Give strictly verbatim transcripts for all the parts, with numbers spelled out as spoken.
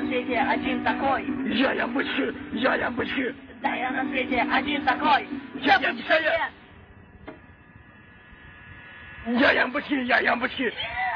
свете один такой. Я ямбычки, я ямбычки. Да я на свете один такой. Я ямбычка, я. Я ямбычки, я ямбычки.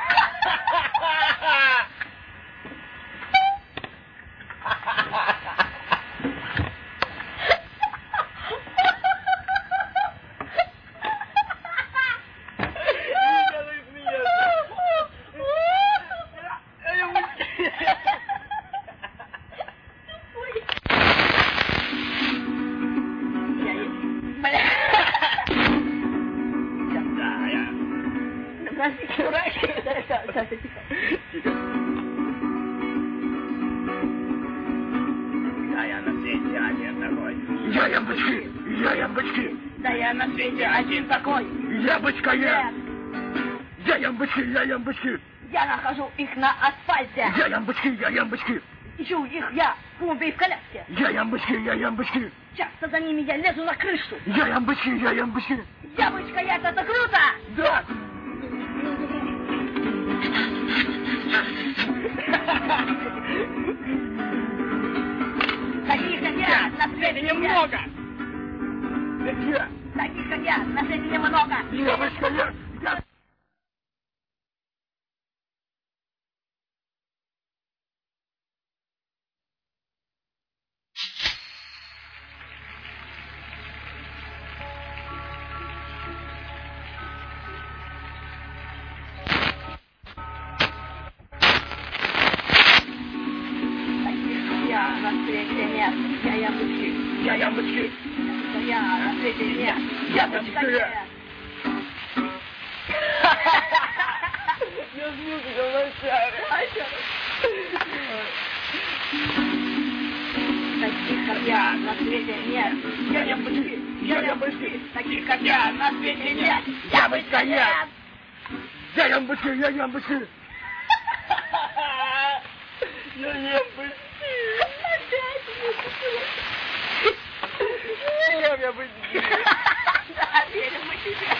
Я ямбычки, я ямбычки. Да я на свете один такой. Ямбычка, я. Я ямбычки, я ямбычки. Я нахожу их на асфальте. Я ямбычки, я ямбычки. Ищу их я в клубе и в коляске. Я ямбычки, я ямбычки. Часто за ними я лезу на крышу. Я ямбычки, я ямбычки. Ямбочка, я, это круто! Да. Таких, как я, на свете Немного. Где? Таких, как я, на свете немного. Ямбычка, я. Я. Я на свете нет, я ямбочки. Я ямбычки. Я на свете нет, Ямбочка, я. Я смеюсь вначале. Таких, как я, на свете нет. Я ямбычки, я ямбычки. Таких, как я, на свете нет. Ямбочка, я. Я ямбычки, я ямбычки. Я ямбычки. Я ямбычки. Да, верим мы тебе.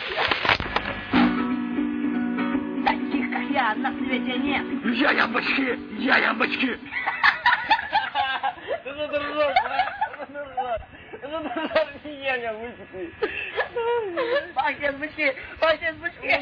Таких, как я, на свете нет. Я ямбычки, я ямбычки. Это дурак, это дурак. Это дурак, я ямбычки. Пахнет бычки, пахнет бычки.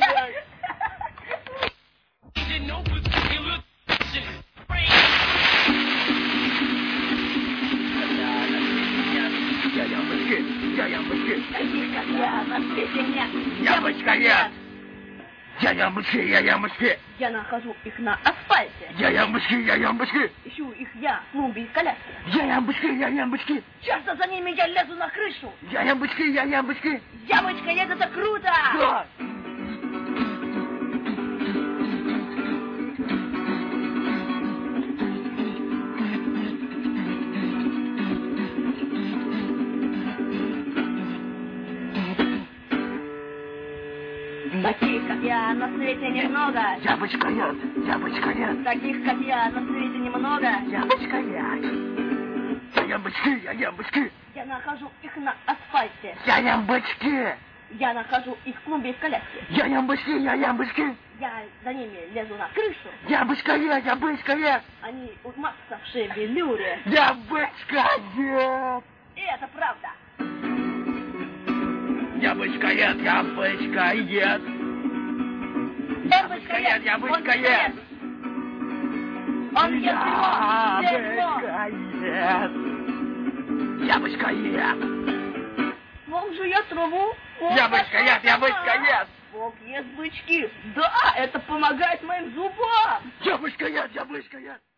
Я ямбычки, я ямбычки. Таких, как я, на свете нет. Ямбочка, я. Я ямбычки, я ямбычки. Я нахожу их на асфальте. Я ямбычки, я ямбычки. Ищу их я в клубе и в коляске. Я ямбычки, я ямбычки. Часто за ними я лезу на крышу. Я ямбычки, я ямбычки. Ямочка, нет, это круто! Да. Таких, как я, на свете немного. Ямбочка, я. Ямбочка, я. Таких, как я, на свете немного. Ямбочка, я. Я ямбочки, я ямбочки. Я нахожу их на асфальте. Я ямбочки. Я нахожу их в клубе и в коляске. Я ямбочки, я ямбочки. Я за ними лезу на крышу. Ямбочка, я, ямбочка, я. Они умацавшие велюре. Ямбочка, я. И это правда. Ямбочка, я, ямбочка, я. Ямочка, нет, ямочка, он нет. Он ест дерьмо. Ямочка, нет. Ямочка, нет. Волк жует траву. Волк Ямочка, нет, ямочка, нет. Волк ест бычки. Да, это помогает моим зубам. Ямочка, нет, ямочка, нет.